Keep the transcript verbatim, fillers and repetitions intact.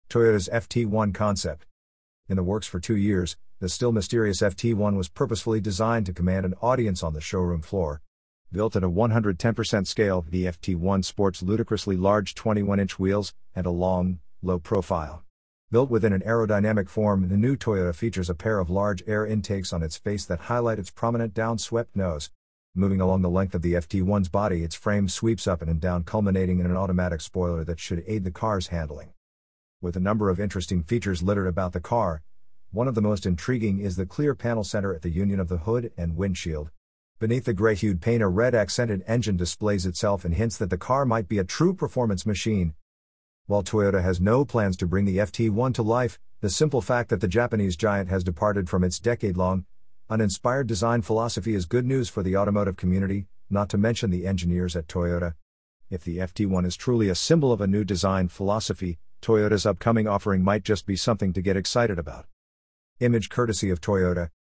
Toyota's F T one concept. In the works for two years, the still mysterious F T one was purposefully designed to command an audience on the showroom floor. Built at a one hundred ten percent scale, the F T one sports ludicrously large twenty-one inch wheels and a long, low profile. Built within an aerodynamic form, the new Toyota features a pair of large air intakes on its face that highlight its prominent down-swept nose. Moving along the length of the F T one's body, its frame sweeps up and down, culminating in an automatic spoiler that should aid the car's handling. With a number of interesting features littered about the car, one of the most intriguing is the clear panel center at the union of the hood and windshield. Beneath the gray-hued paint, a red-accented engine displays itself and hints that the car might be a true performance machine. While Toyota has no plans to bring the F T one to life, the simple fact that the Japanese giant has departed from its decade-long, uninspired design philosophy is good news for the automotive community, not to mention the engineers at Toyota. If the F T one is truly a symbol of a new design philosophy, Toyota's upcoming offering might just be something to get excited about. Image courtesy of Toyota.